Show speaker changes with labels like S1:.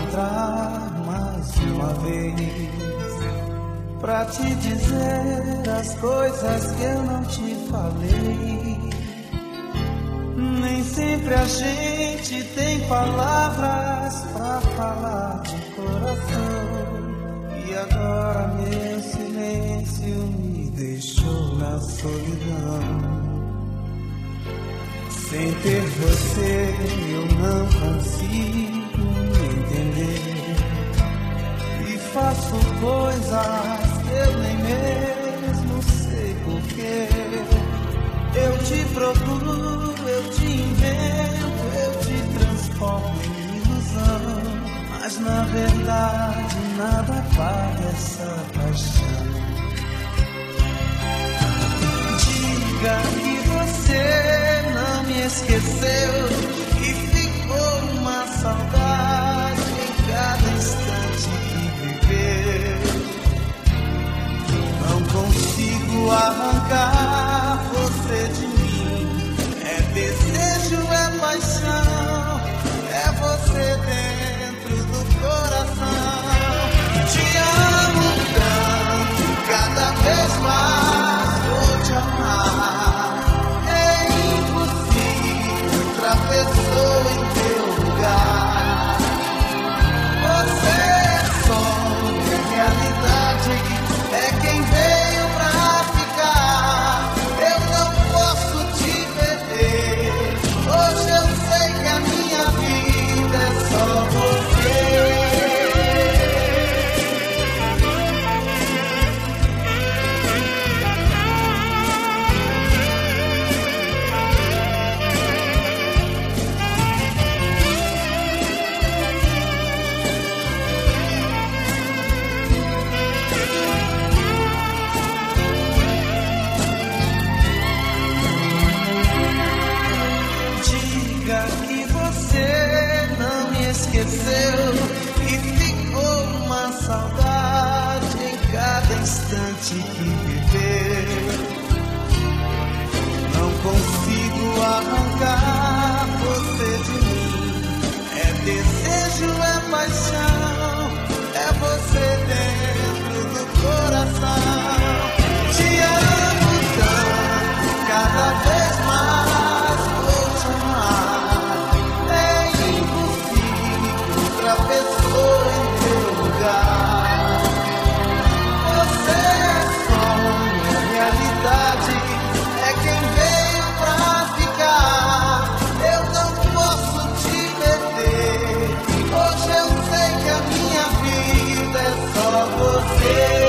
S1: encontrar mais uma vez pra te dizer as coisas que eu não te falei. Nem sempre a gente tem palavras pra falar de coração. E agora meu silêncio me deixou na solidão. Sem ter você eu não consigo me entender. E faço coisas que eu nem mesmo sei porquê. Eu te procuro, eu te invento, eu te transformo em ilusão. Mas na verdade nada paga essa paixão. Diga que você não me esqueceu e ficou uma saudade em cada instante que viveu. Não consigo arrancar você de mim. É desejo, é paixão, é você dentro do coração. Te amo tanto, cada vez mais vou te amar. É impossível outra pessoa em teu lugar. Você é sonho, é realidade, é quem veio pra ficar. Eu não posso te perder. Hoje eu sei que a minha vida é só você. Diga que você não me esqueceu e ficou uma saudade em cada instante que viveu. Não consigo arrancar você de mim. É desejo, é paixão, é você dentro do coração. Te amo tanto, cada vez mais vou te amar. É impossível outra pessoa em teu lugar. Você é sonho, é realidade, é quem veio pra ficar. Eu não posso te perder. Hoje eu sei que a minha vida é só você.